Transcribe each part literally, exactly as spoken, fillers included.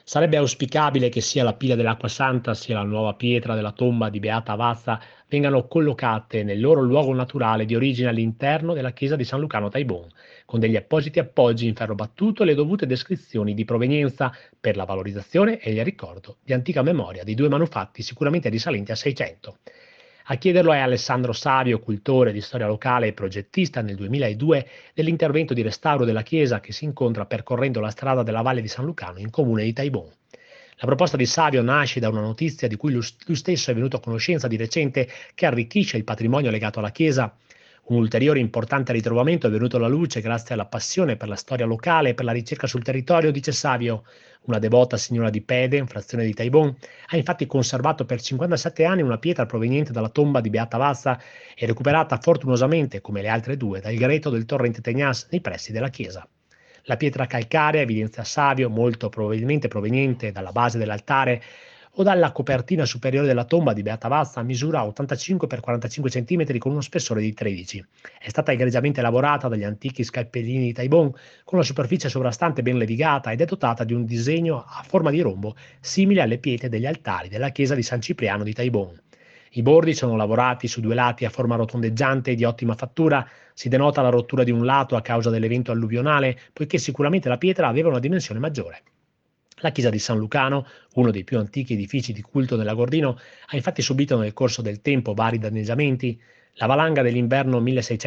Sarebbe auspicabile che sia la pila dell'Acqua Santa sia la nuova pietra della tomba di Beata Vazza vengano collocate nel loro luogo naturale di origine all'interno della chiesa di San Lucano Taibon, con degli appositi appoggi in ferro battuto e le dovute descrizioni di provenienza per la valorizzazione e il ricordo di antica memoria di due manufatti sicuramente risalenti al Seicento. A chiederlo è Alessandro Savio, cultore di storia locale e progettista nel duemiladue dell'intervento di restauro della chiesa che si incontra percorrendo la strada della Valle di San Lucano in comune di Taibon. La proposta di Savio nasce da una notizia di cui lui stesso è venuto a conoscenza di recente che arricchisce il patrimonio legato alla chiesa. Un ulteriore importante ritrovamento è venuto alla luce grazie alla passione per la storia locale e per la ricerca sul territorio, dice Savio. Una devota signora di Pede, in frazione di Taibon, ha infatti conservato per cinquantasette anni una pietra proveniente dalla tomba di Beata Vazza e recuperata fortunosamente, come le altre due, dal greto del torrente Tegnas nei pressi della chiesa. La pietra calcarea, evidenzia Savio, molto probabilmente proveniente dalla base dell'altare o dalla copertina superiore della tomba di Beata Vazza, misura ottantacinque per quarantacinque centimetri con uno spessore di tredici. È stata egregiamente lavorata dagli antichi scalpellini di Taibon con la superficie sovrastante ben levigata ed è dotata di un disegno a forma di rombo simile alle pietre degli altari della chiesa di San Cipriano di Taibon. I bordi sono lavorati su due lati a forma rotondeggiante e di ottima fattura. Si denota la rottura di un lato a causa dell'evento alluvionale, poiché sicuramente la pietra aveva una dimensione maggiore. La chiesa di San Lucano, uno dei più antichi edifici di culto nell'Agordino, ha infatti subito nel corso del tempo vari danneggiamenti. La valanga dell'inverno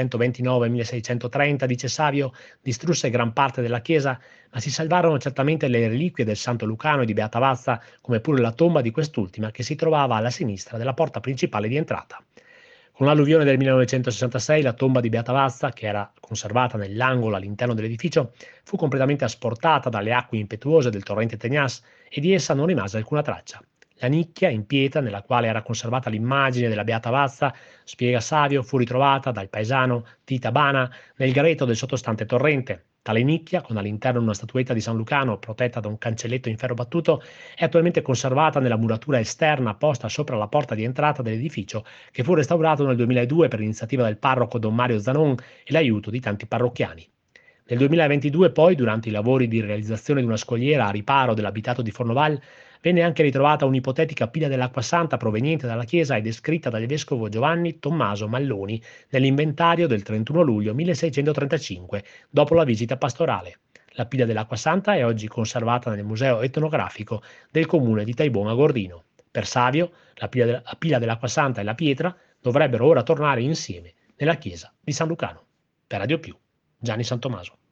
milleseicentoventinove-milleseicentotrenta, dice Savio, distrusse gran parte della chiesa, ma si salvarono certamente le reliquie del Santo Lucano e di Beata Vazza, come pure la tomba di quest'ultima che si trovava alla sinistra della porta principale di entrata. Con l'alluvione del millenovecentosessantasei la tomba di Beata Vazza, che era conservata nell'angolo all'interno dell'edificio, fu completamente asportata dalle acque impetuose del torrente Tegnas e di essa non rimase alcuna traccia. La nicchia in pietra nella quale era conservata l'immagine della Beata Vazza, spiega Savio, fu ritrovata dal paesano Tita Bana nel greto del sottostante torrente. Tale nicchia, con all'interno una statuetta di San Lucano protetta da un cancelletto in ferro battuto, è attualmente conservata nella muratura esterna posta sopra la porta di entrata dell'edificio, che fu restaurato nel duemiladue per iniziativa del parroco Don Mario Zanon e l'aiuto di tanti parrocchiani. Nel duemilaventidue poi, durante i lavori di realizzazione di una scogliera a riparo dell'abitato di Fornoval, venne anche ritrovata un'ipotetica pila dell'acqua santa proveniente dalla chiesa e descritta dal vescovo Giovanni Tommaso Malloni nell'inventario del trentuno luglio milleseicentotrentacinque, dopo la visita pastorale. La pila dell'acqua santa è oggi conservata nel Museo etnografico del comune di Taibon a Gordino. Per Savio, la pila, de- la pila dell'acqua santa e la pietra dovrebbero ora tornare insieme nella chiesa di San Lucano. Per Radio Più, Gianni Santomaso.